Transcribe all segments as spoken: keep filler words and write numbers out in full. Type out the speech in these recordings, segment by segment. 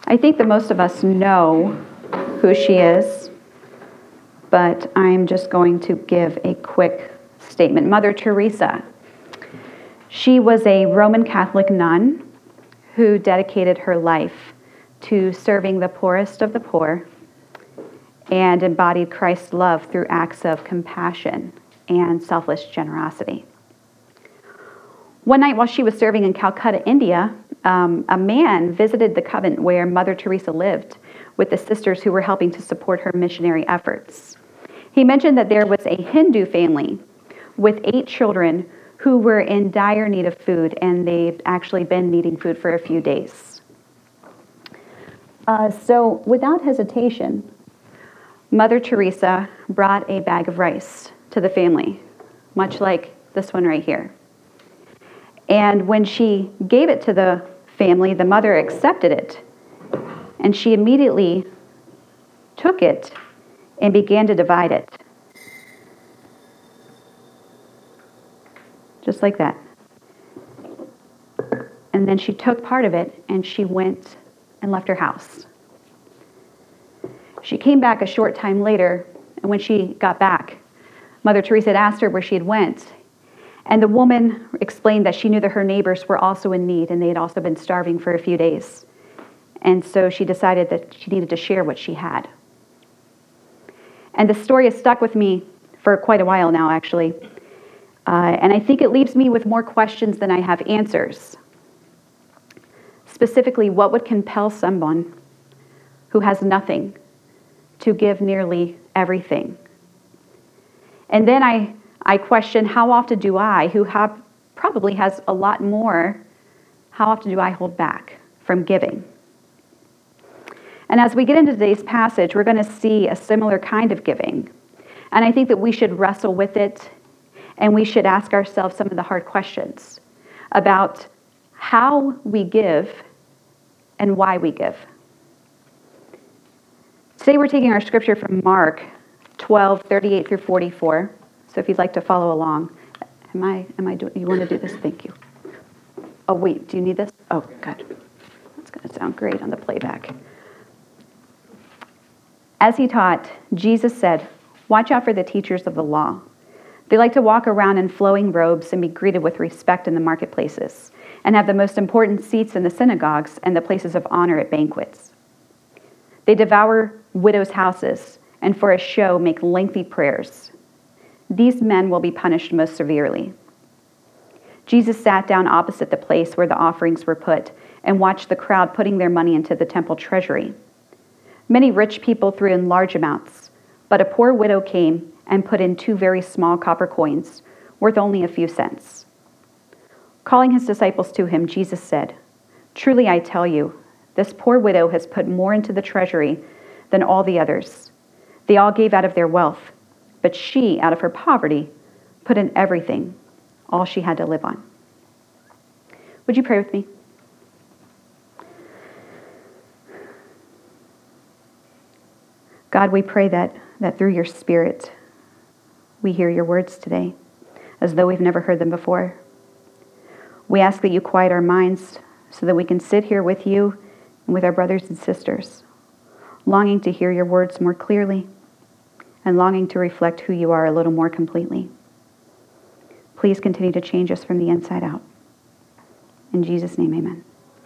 I think that most of us know who she is, but I'm just going to give a quick statement. Mother Teresa. She was a Roman Catholic nun who dedicated her life to serving the poorest of the poor and embodied Christ's love through acts of compassion and selfless generosity. One night while she was serving in Calcutta, India, um, a man visited the convent where Mother Teresa lived with the sisters who were helping to support her missionary efforts. He mentioned that there was a Hindu family with eight children who were in dire need of food, and they'd actually been needing food for a few days. Uh, so without hesitation, Mother Teresa brought a bag of rice to the family, much like this one right here. And when she gave it to the family, the mother accepted it, and she immediately took it and began to divide it. Just like that. And then she took part of it and she went and left her house. She came back a short time later, and when she got back, Mother Teresa had asked her where she had went. And the woman explained that she knew that her neighbors were also in need and they had also been starving for a few days. And so she decided that she needed to share what she had. And the story has stuck with me for quite a while now, actually. Uh, and I think it leaves me with more questions than I have answers. Specifically, what would compel someone who has nothing to give nearly everything? And then I, I question, how often do I, who have probably has a lot more, how often do I hold back from giving? And as we get into today's passage, we're going to see a similar kind of giving. And I think that we should wrestle with it, and we should ask ourselves some of the hard questions about how we give and why we give. Today we're taking our scripture from Mark twelve, thirty-eight through forty-four. So if you'd like to follow along. Am I, am I doing, you want to do this? Thank you. Oh, wait, do you need this? Oh, good. That's going to sound great on the playback. As he taught, Jesus said, "Watch out for the teachers of the law. They like to walk around in flowing robes and be greeted with respect in the marketplaces, and have the most important seats in the synagogues and the places of honor at banquets. They devour widows' houses and for a show make lengthy prayers. These men will be punished most severely." Jesus sat down opposite the place where the offerings were put and watched the crowd putting their money into the temple treasury. Many rich people threw in large amounts, but a poor widow came and put in two very small copper coins, worth only a few cents. Calling his disciples to him, Jesus said, "Truly I tell you, this poor widow has put more into the treasury than all the others. They all gave out of their wealth, but she, out of her poverty, put in everything, all she had to live on." Would you pray with me? God, we pray that, that through your Spirit, we hear your words today, as though we've never heard them before. We ask that you quiet our minds so that we can sit here with you and with our brothers and sisters, longing to hear your words more clearly and longing to reflect who you are a little more completely. Please continue to change us from the inside out. In Jesus' name, amen.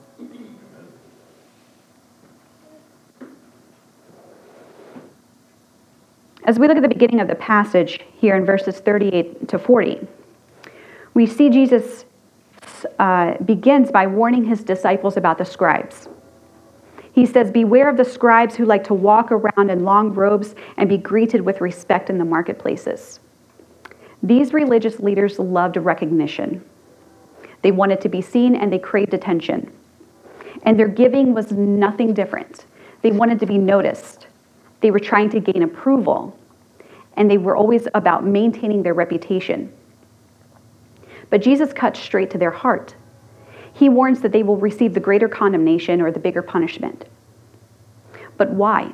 As we look at the beginning of the passage here in verses thirty-eight to forty, we see Jesus uh, begins by warning his disciples about the scribes. He says, "Beware of the scribes who like to walk around in long robes and be greeted with respect in the marketplaces." These religious leaders loved recognition. They wanted to be seen and they craved attention. And their giving was nothing different. They wanted to be noticed. They were trying to gain approval. And they were always about maintaining their reputation. But Jesus cuts straight to their heart. He warns that they will receive the greater condemnation or the bigger punishment. But why?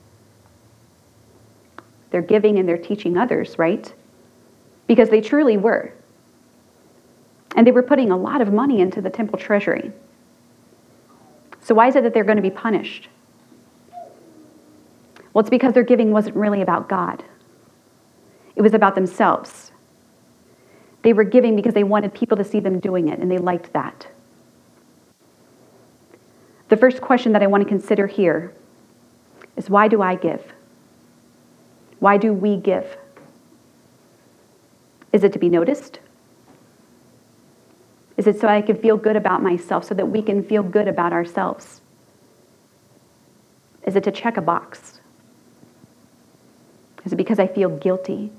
They're giving and they're teaching others, right? Because they truly were. And they were putting a lot of money into the temple treasury. So why is it that they're going to be punished? Well, it's because their giving wasn't really about God. It was about themselves. They were giving because they wanted people to see them doing it, and they liked that. The first question that I want to consider here is, why do I give? Why do we give? Is it to be noticed? Is it so I can feel good about myself, so that we can feel good about ourselves? Is it to check a box? Is it because I feel guilty?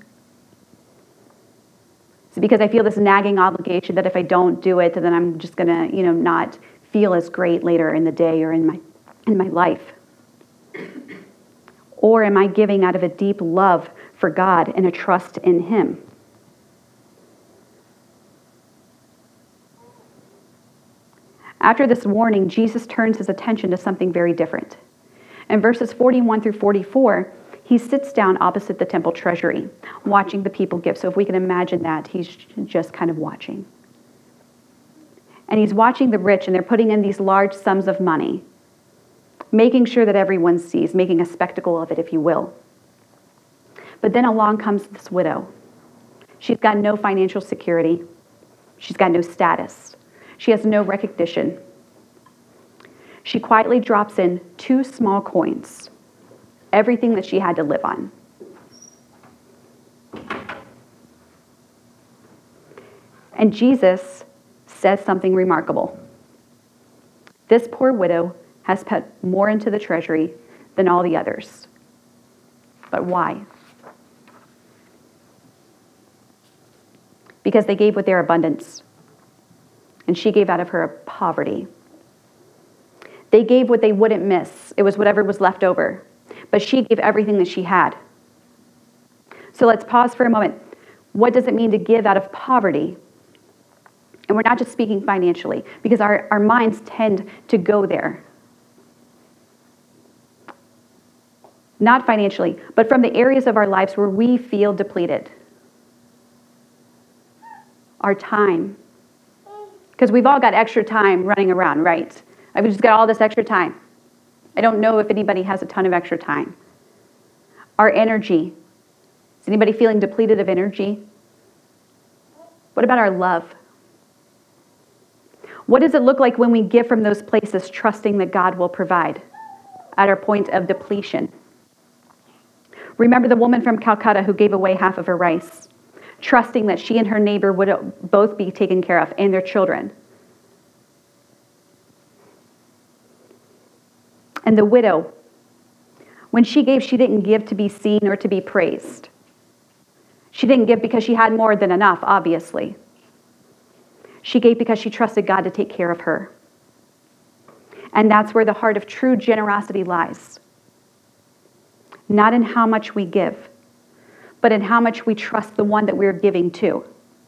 Is it because I feel this nagging obligation that if I don't do it, then I'm just going to, you know, not feel as great later in the day or in my in my life? Or am I giving out of a deep love for God and a trust in Him? After this warning, Jesus turns his attention to something very different. In verses forty-one through forty-four, he sits down opposite the temple treasury, watching the people give. So if we can imagine that, he's just kind of watching. And he's watching the rich, and they're putting in these large sums of money, making sure that everyone sees, making a spectacle of it, if you will. But then along comes this widow. She's got no financial security. She's got no status. She has no recognition. She quietly drops in two small coins, everything that she had to live on. And Jesus says something remarkable. This poor widow has put more into the treasury than all the others. But why? Because they gave with their abundance, and she gave out of her poverty. They gave what they wouldn't miss. It was whatever was left over. But she gave everything that she had. So let's pause for a moment. What does it mean to give out of poverty? And we're not just speaking financially, because our, our minds tend to go there. Not financially, but from the areas of our lives where we feel depleted. Our time. Because we've all got extra time running around, right? I've just got all this extra time. I don't know if anybody has a ton of extra time. Our energy. Is anybody feeling depleted of energy? What about our love? What does it look like when we give from those places, trusting that God will provide at our point of depletion? Remember the woman from Calcutta who gave away half of her rice, trusting that she and her neighbor would both be taken care of, and their children. And the widow, when she gave, she didn't give to be seen or to be praised. She didn't give because she had more than enough, obviously. She gave because she trusted God to take care of her. And that's where the heart of true generosity lies. Not in how much we give, but in how much we trust the one that we're giving to.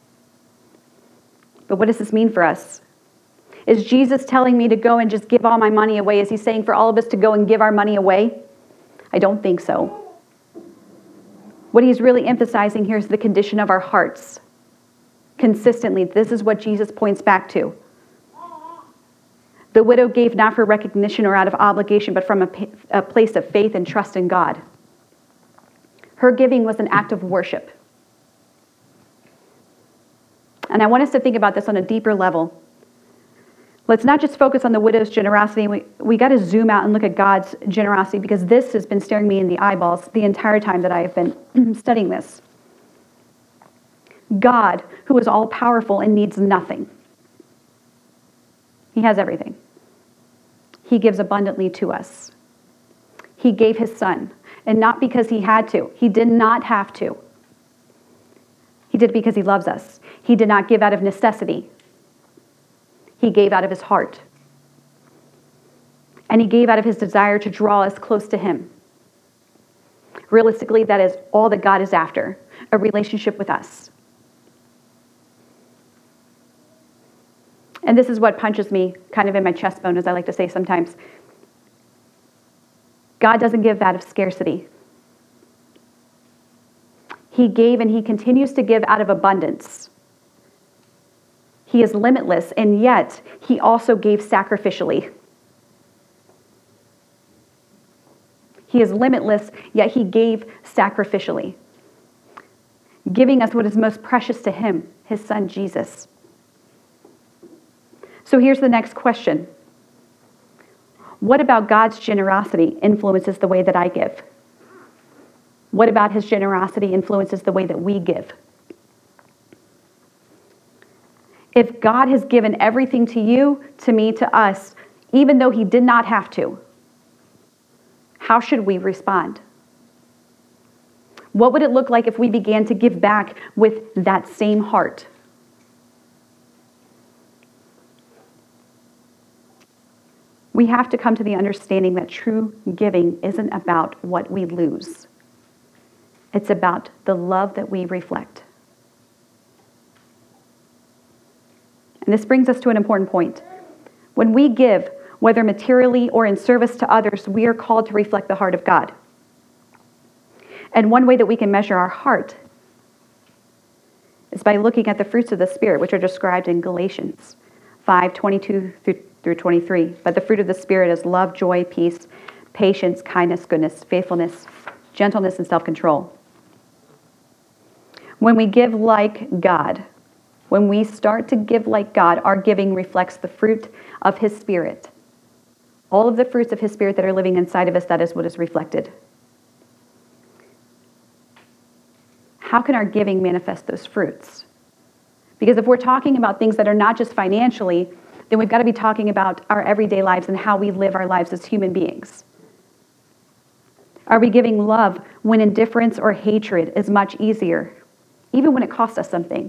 But what does this mean for us? Is Jesus telling me to go and just give all my money away? Is he saying for all of us to go and give our money away? I don't think so. What he's really emphasizing here is the condition of our hearts. Consistently, this is what Jesus points back to. The widow gave not for recognition or out of obligation, but from a, a place of faith and trust in God. Her giving was an act of worship. And I want us to think about this on a deeper level. Let's not just focus on the widow's generosity. We, we got to zoom out and look at God's generosity, because this has been staring me in the eyeballs the entire time that I have been studying this. God, who is all-powerful and needs nothing. He has everything. He gives abundantly to us. He gave his son, and not because he had to. He did not have to. He did it because he loves us. He did not give out of necessity. He gave out of his heart. And he gave out of his desire to draw us close to him. Realistically, that is all that God is after, a relationship with us. And this is what punches me kind of in my chest bone, as I like to say sometimes. God doesn't give out of scarcity. He gave, and he continues to give out of abundance. He is limitless, and yet he also gave sacrificially. He is limitless, yet he gave sacrificially, giving us what is most precious to him, his son Jesus. So here's the next question. What about God's generosity influences the way that I give? What about his generosity influences the way that we give? If God has given everything to you, to me, to us, even though he did not have to, how should we respond? What would it look like if we began to give back with that same heart? We have to come to the understanding that true giving isn't about what we lose. It's about the love that we reflect. And this brings us to an important point. When we give, whether materially or in service to others, we are called to reflect the heart of God. And one way that we can measure our heart is by looking at the fruits of the Spirit, which are described in Galatians five, twenty-two through twenty-three. But the fruit of the Spirit is love, joy, peace, patience, kindness, goodness, faithfulness, gentleness, and self-control. When we give like God, when we start to give like God, our giving reflects the fruit of his Spirit. All of the fruits of his Spirit that are living inside of us, that is what is reflected. How can our giving manifest those fruits? Because if we're talking about things that are not just financially, then we've got to be talking about our everyday lives and how we live our lives as human beings. Are we giving love when indifference or hatred is much easier, even when it costs us something?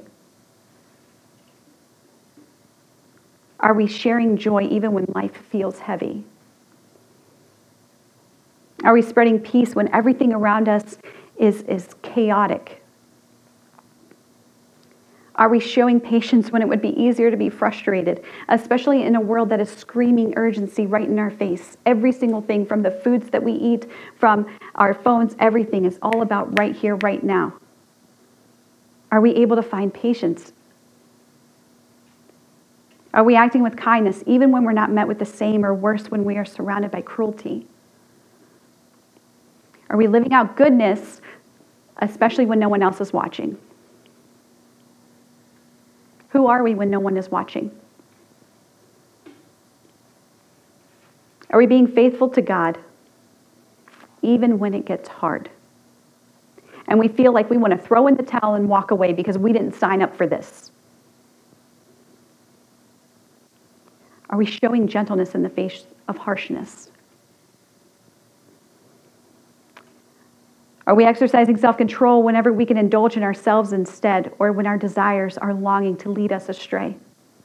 Are we sharing joy even when life feels heavy? Are we spreading peace when everything around us is, is chaotic? Are we showing patience when it would be easier to be frustrated, especially in a world that is screaming urgency right in our face? Every single thing, from the foods that we eat, from our phones, everything is all about right here, right now. Are we able to find patience? Are we acting with kindness even when we're not met with the same, or worse, when we are surrounded by cruelty? Are we living out goodness, especially when no one else is watching? Who are we when no one is watching? Are we being faithful to God even when it gets hard? And we feel like we want to throw in the towel and walk away because we didn't sign up for this. Are we showing gentleness in the face of harshness? Are we exercising self-control whenever we can indulge in ourselves instead, or when our desires are longing to lead us astray?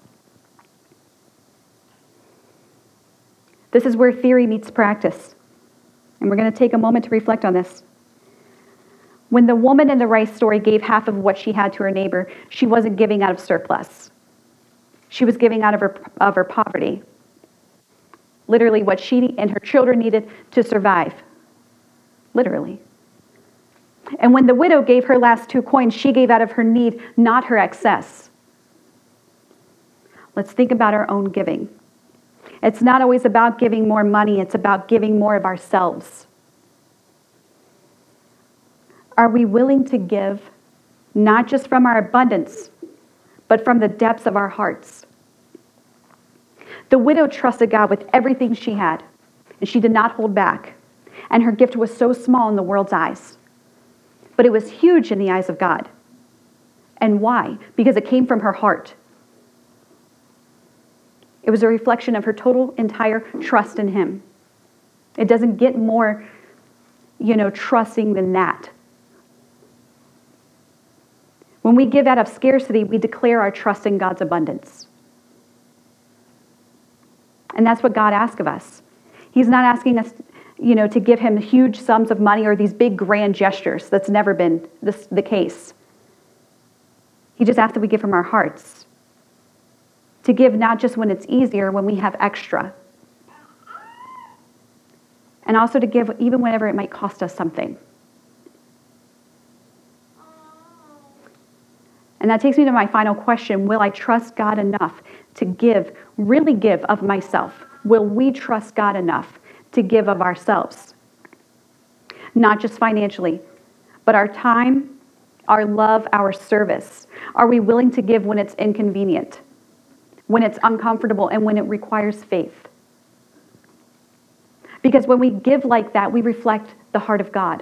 This is where theory meets practice. And we're going to take a moment to reflect on this. When the woman in the rice story gave half of what she had to her neighbor, she wasn't giving out of surplus. She was giving out of her, of her poverty. Literally what she and her children needed to survive. Literally. And when the widow gave her last two coins, she gave out of her need, not her excess. Let's think about our own giving. It's not always about giving more money, it's about giving more of ourselves. Are we willing to give, not just from our abundance, but from the depths of our hearts? The widow trusted God with everything she had, and she did not hold back. And her gift was so small in the world's eyes. But it was huge in the eyes of God. And why? Because it came from her heart. It was a reflection of her total, entire trust in him. It doesn't get more, you know, trusting than that. When we give out of scarcity, we declare our trust in God's abundance. And that's what God asks of us. He's not asking us, you know, to give him huge sums of money or these big grand gestures. That's never been this, the case. He just asks that we give from our hearts. To give not just when it's easier, when we have extra. And also to give even whenever it might cost us something. And that takes me to my final question. Will I trust God enough to give, really give of myself? Will we trust God enough to give of ourselves? not just financially, but our time, our love, our service? Are we willing to give when it's inconvenient, when it's uncomfortable, and when it requires faith? Because when we give like that, we reflect the heart of God.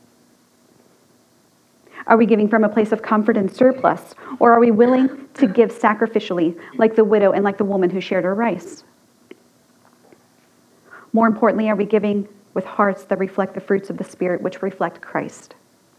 Are we giving from a place of comfort and surplus, or are we willing to give sacrificially, like the widow and like the woman who shared her rice? More importantly, are we giving with hearts that reflect the fruits of the Spirit, which reflect Christ?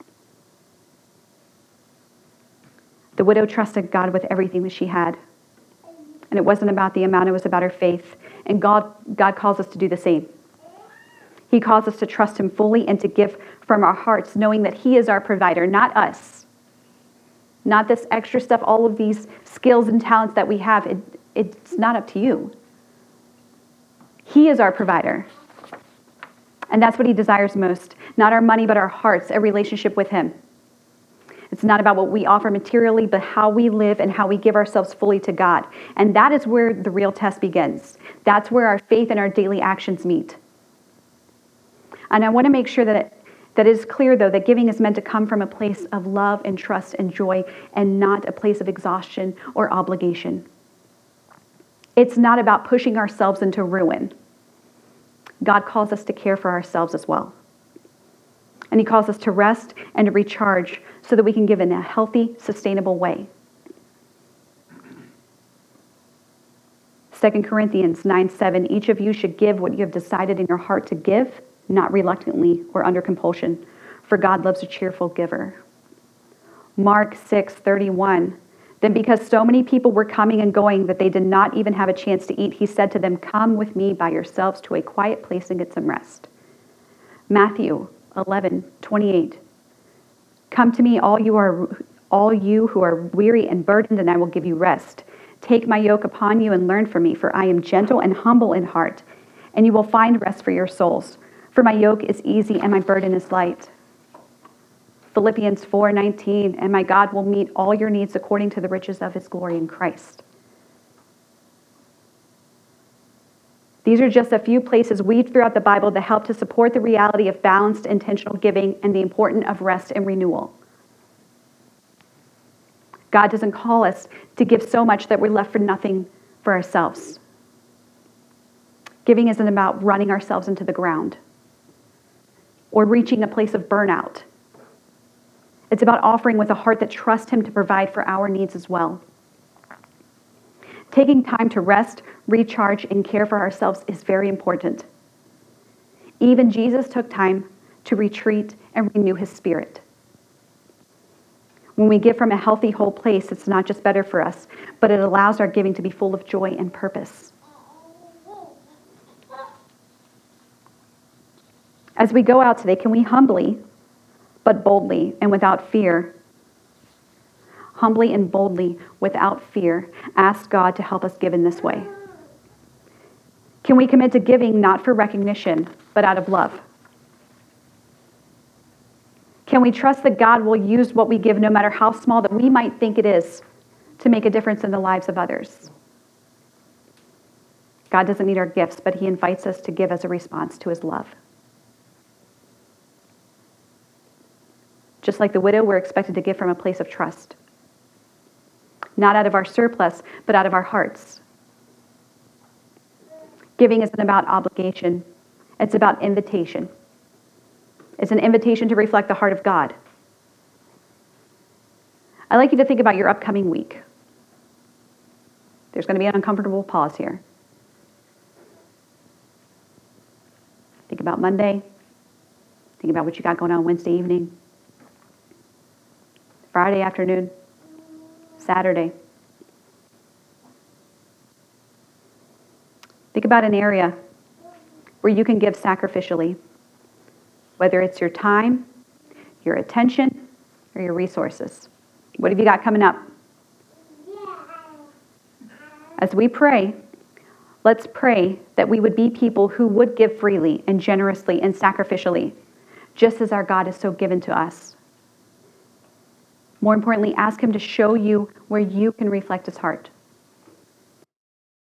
The widow trusted God with everything that she had. And it wasn't about the amount, it was about her faith. And God, God calls us to do the same. He calls us to trust him fully and to give from our hearts, knowing that he is our provider, not us. Not this extra stuff, all of these skills and talents that we have. It, it's not up to you. He is our provider. And that's what he desires most. Not our money, but our hearts, a relationship with him. It's not about what we offer materially, but how we live and how we give ourselves fully to God. And that is where the real test begins. That's where our faith and our daily actions meet. And I want to make sure that it, that it is clear, though, that giving is meant to come from a place of love and trust and joy and not a place of exhaustion or obligation. It's not about pushing ourselves into ruin. God calls us to care for ourselves as well. And he calls us to rest and to recharge so that we can give in a healthy, sustainable way. Second Corinthians nine seven, each of you should give what you have decided in your heart to give, not reluctantly or under compulsion, for God loves a cheerful giver. Mark six thirty-one, then because so many people were coming and going that they did not even have a chance to eat, he said to them, come with me by yourselves to a quiet place and get some rest. Matthew eleven twenty-eight, come to me, all you are, all you who are weary and burdened, and I will give you rest. Take my yoke upon you and learn from me, for I am gentle and humble in heart, and you will find rest for your souls. For my yoke is easy and my burden is light. Philippians four nineteen, and my God will meet all your needs according to the riches of his glory in Christ. These are just a few places weaved throughout the Bible that help to support the reality of balanced, intentional giving and the importance of rest and renewal. God doesn't call us to give so much that we're left for nothing for ourselves. Giving isn't about running ourselves into the ground or reaching a place of burnout. It's about offering with a heart that trusts him to provide for our needs as well. Taking time to rest, recharge, and care for ourselves is very important. Even Jesus took time to retreat and renew his spirit. When we give from a healthy, whole place, it's not just better for us, but it allows our giving to be full of joy and purpose. As we go out today, can we humbly, but boldly and without fear, humbly and boldly, without fear, ask God to help us give in this way? Can we commit to giving not for recognition, but out of love? Can we trust that God will use what we give, no matter how small that we might think it is, to make a difference in the lives of others? God doesn't need our gifts, but he invites us to give as a response to his love. Just like the widow, we're expected to give from a place of trust. Not out of our surplus, but out of our hearts. Giving isn't about obligation. It's about invitation. It's an invitation to reflect the heart of God. I'd like you to think about your upcoming week. There's going to be an uncomfortable pause here. Think about Monday. Think about what you got going on Wednesday evening, Friday afternoon, Saturday. Think about an area where you can give sacrificially, whether it's your time, your attention, or your resources. What have you got coming up? As we pray, let's pray that we would be people who would give freely and generously and sacrificially, just as our God is so given to us. More importantly, ask him to show you where you can reflect his heart.